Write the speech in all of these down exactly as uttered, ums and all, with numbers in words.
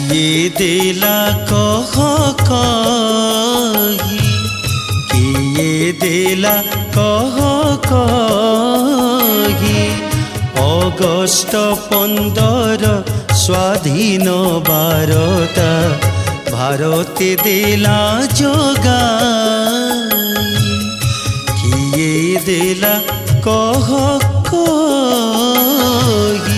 किए देला कह कही किए देला कह कही अगस्ट पंदर स्वाधीन बारता भारते देला जोगाई किए देला कह कही।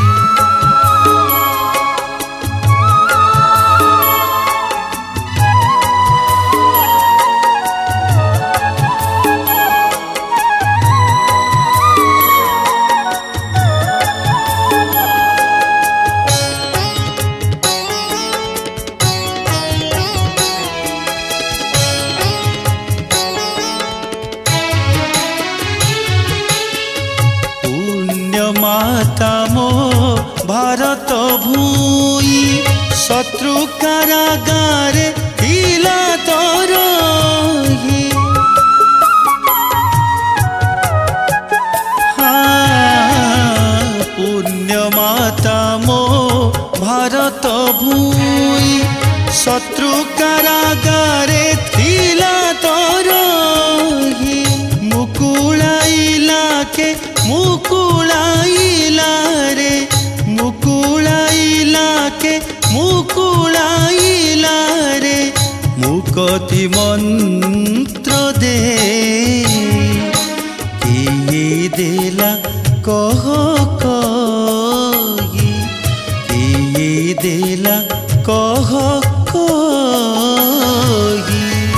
माता मो भारत भूई शत्रु कारागारे थिला तोर पुण्य माता मो भारत भूई शत्रु कारागारे थिला तोर मुकुलाइला के मुकुलाइला रे मुकुलाइला के मुकुलाइला रे मुकति मंत्र दे किए देला कह कही किए देला कह कही।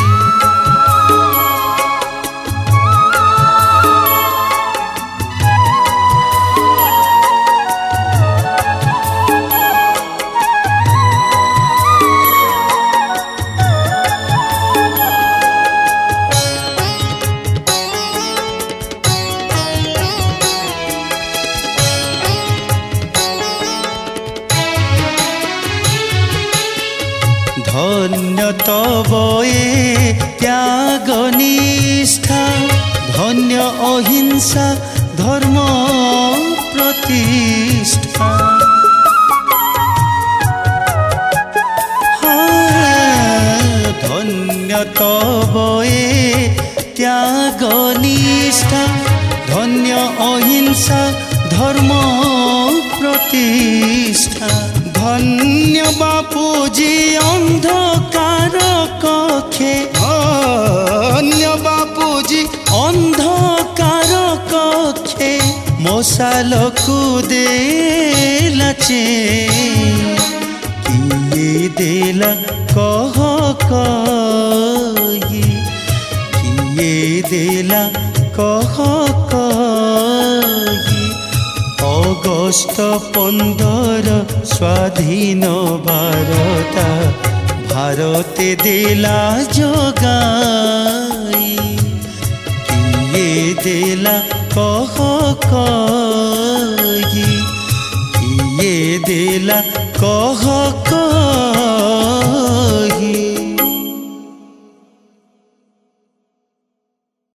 धन्य तब ये त्याग निष्ठा धन्य अहिंसा धर्म प्रतिष्ठा धन्य तब ये त्याग निष्ठा धन्य अहिंसा धर्म प्रतिष्ठा धन्य बापूजी अंधकार कक्षे धन्य बापूजी अंधकार कक्षे मशाल को देला चे किए देला कह कही किए देला कह कही अगस्ट पंदर स्वाधीन बारता भारते देला जोगाई किए देला कह कही किए देला कह कही।